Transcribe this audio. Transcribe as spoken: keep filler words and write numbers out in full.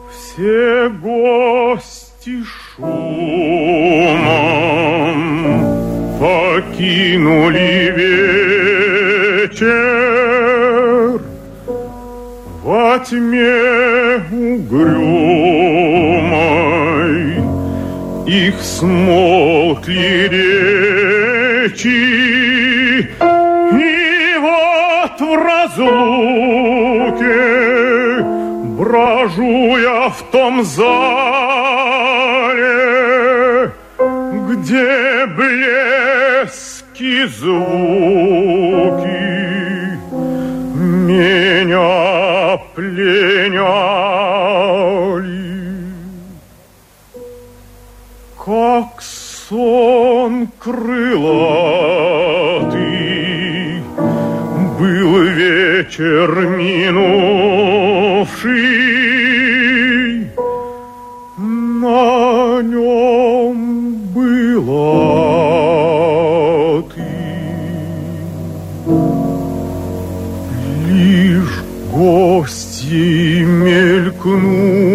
Все гости шумом покинули вечер. Во тьме угрюмой их смолкли речи, и вот в разлуке брожу я в том зале, где блески, звуки меня пленяли. Как сон крылатый был вечер минувший, на нем была ты. Лишь гостьей мелькнул